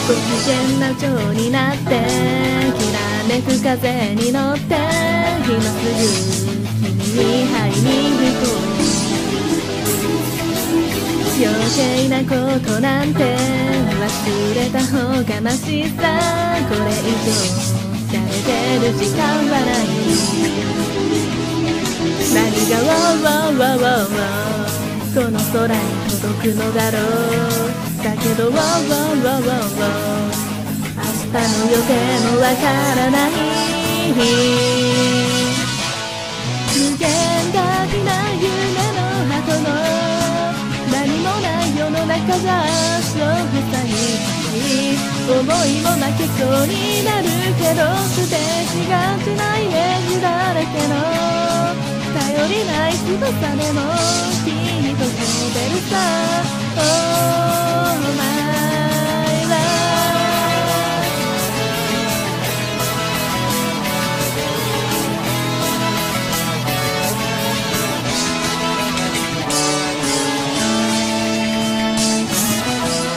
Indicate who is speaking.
Speaker 1: 危険な蝶になってきらめく風に乗って今すぐ君に会いに行こう。余計なことなんて忘れた方がマシさ。これ以上洒落てる時間はない。何がワンワンワンワンワンこの空に届くのだろう。だけどワンワンワンワンワン明日の予定もわからない。無限大な夢の箱の何もない世の中じゃそう塞ぎ思いも負けそうになるけどステージがちないイメージだらけの頼りない翼でもきっと飛べるさ。